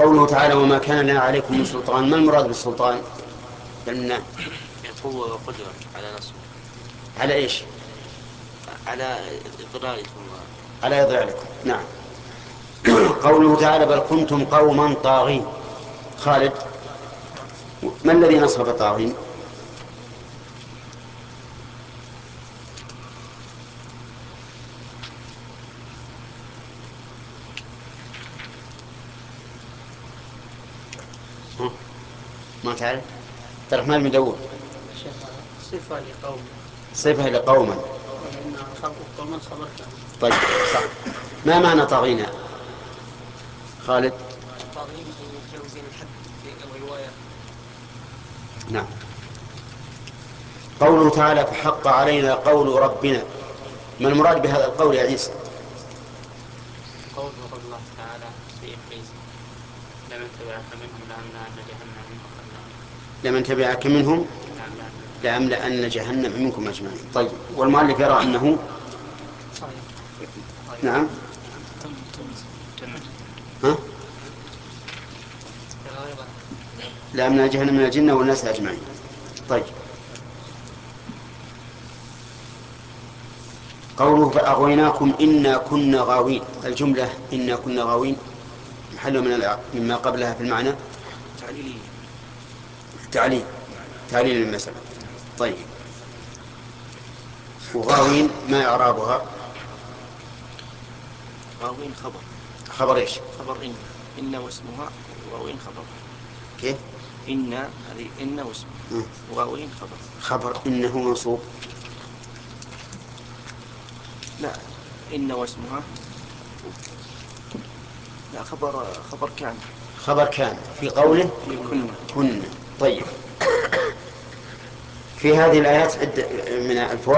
قوله تعالى وما كان لنا عليكم من سلطان، ما المراد بالسلطان؟ لأن قوة وقدرة على نصره. على إيش؟ على إضلالكم. على إضلالكم، نعم. قوله تعالى بل كنتم قوما طاغين. خالد، ما الذي نصب طاغين؟ ما تعرف؟ عبد الرحمن بن داود. صفة لقوم. صفة لقوما. وإن قوما خبر كان. طيب صح. ما معنى طاغين خالد؟ طاغين متجاوزين الحد في الرواية. نعم. قوله تعالى فحق علينا قول ربنا، ما المراد بهذا القول يا عيسى؟ قول الله تعالى في إبليس لمن تبعك منهم لأملأن جهنم منكم أجمعين. لمن تبعك منهم لأملأن جهنم منكم أجمعين. طيب، والمؤلف يرى أنه صحيح. نعم. ها؟ لأملأن جهنم من الجنة والناس أجمعين. طيب، قوله فأغويناكم إنا كنا غاوين، الجملة إنا كنا غاوين محل مما قبلها في المعنى تعليل المسألة. طيب، وغاوين ما إعرابها؟ غاوين خبر إيش؟ خبر إن واسمها، وغاوين خبر. كيف؟ إن هذه إن واسمها، وغاوين خبر إنه منصوب. لا، إن واسمها، لا خبر كان في قوله كنا. طيب، في هذه الآيات عدة من الفوائد